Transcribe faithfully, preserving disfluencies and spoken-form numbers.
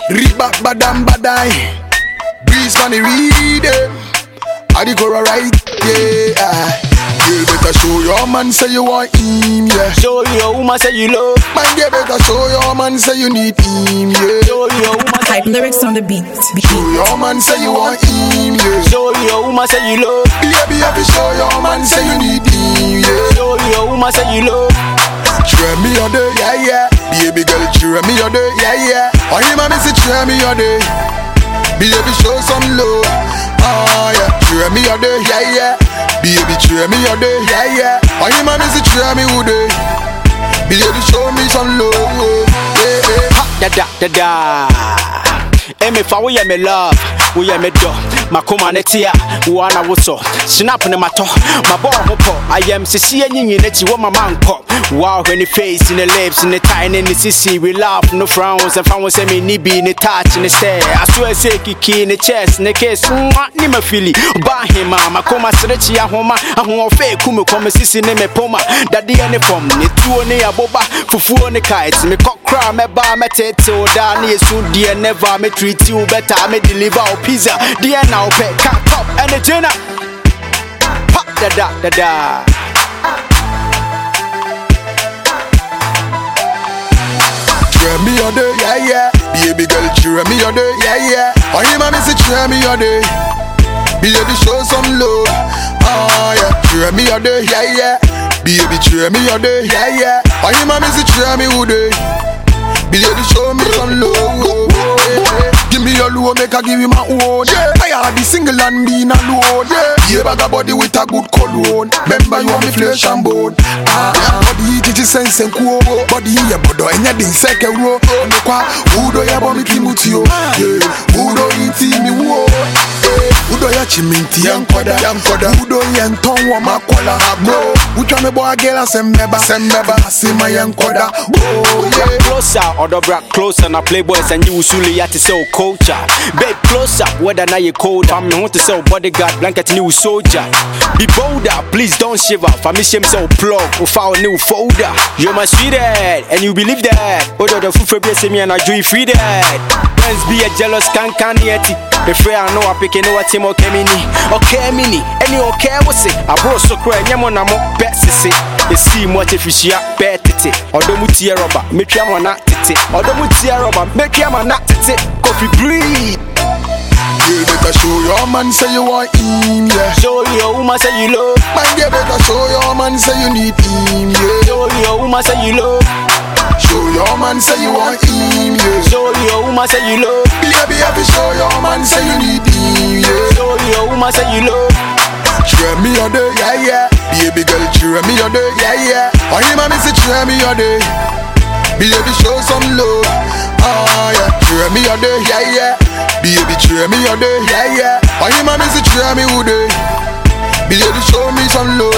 Riba badam badai. Breeze money read it. I the go right, yeah. You better show your man say you want him, yeah. Show your woman say you love. Man, you better show your man say you need him, yeah. Show your woman type lyrics on the beat. Show your man say you want him, yeah. Show your woman say you love. Baby, have to show your man say you need him, yeah. Show your woman say you love. Cheer me on day, yeah, yeah. Baby girl, cheer me on day, yeah, yeah. Oh, him and me say cheer me on day. Baby, show some love. Oh, yeah. Cheer me on day, yeah, yeah. Baby, cheer me on day, yeah, yeah. Oh, him and me say cheer me on day. Baby, show me some love, yeah, yeah. Ha, da da da da. Emi fa we me love, we me do. Makoma netia, wana woso. Snap ne mato, my ball hopo. I am sisi enyi nechi wo mama nko. Wow, when the face in the lips in the tiny in the sissy, we laugh, no frowns, and found say me nibi in the touch in the stare. I swear say kiki in the chest, in the case, ni me fili. Ba him mama, koma stretchy a homa, a home fake kumu come sissy name poma. Daddy any form, ni two ne a boba, fufu on the kites, me cock cry, me bar, me teto, Danny soon dear never me treat you better, me deliver pizza, dear now pet cat top and the dinner. Pop da da da da. Cheer me on day, yeah, yeah. Baby girl, cheer me on day, yeah, yeah. Oh, him and me say cheer me on day. Baby, show some love. Oh, yeah. Cheer me on day, yeah, yeah. Baby, cheer me on day, yeah, yeah. Oh, him and me say cheer me on day. Baby, show me some love. Yeah. Give me your low, make I give you my own. Yeah. I had the single and being alone. Yeah. Yeah, bag a body with a good cologne. Remember you want me flesh and bone. Ah, yeah. Body it is sense and cool. Body here, but do anything second row. No kwa, who do ya bomb kimuti yo? Yeah, who do iti mi wo? Yeah, who do ya chiminti yankoda? Yankoda. Who do ya nton wa makola? Bro, who try me boy girl sembeba? Sembeba, sima yankoda. Oh yeah. Closer, other black closer, na playboys and you usuli ya to sell culture. Babe closer, whether na you cold. I'm want to sell bodyguard blanket new soldier. Be bolder, please don't shiver. Famishem sell plug or file new folder. You're my sweethead, and you believe that. Other the food for blessing me and I do free that. Friends be a jealous can can yeti. If I know I pick no team okay mini. Okay mini, any okay what's it? I brought so cry, yamon amo bet sissy. You see what if you see a bet it. Or don't mutia rubber, make your man at it. Or don't mutia rubber, make your man at it. Coffee breathe. You better show your man say you want him, yeah. Show your woman say you love. Man, you better show your man say you need him, yeah. Show your woman say you love. Show your man say you want him, yeah. Show your woman say you love. Baby, have to show your man say you need him, yeah. Show your woman say you love. Cheer me on day, yeah, yeah. Baby girl, cheer me on day, yeah, yeah. Oh, him and me say cheer me on day. Baby, show some love. Oh, yeah. Cheer me on day, yeah, yeah. Baby, cheer me on day, yeah, yeah. Oh, him and me say cheer me on day. Baby, show me some love.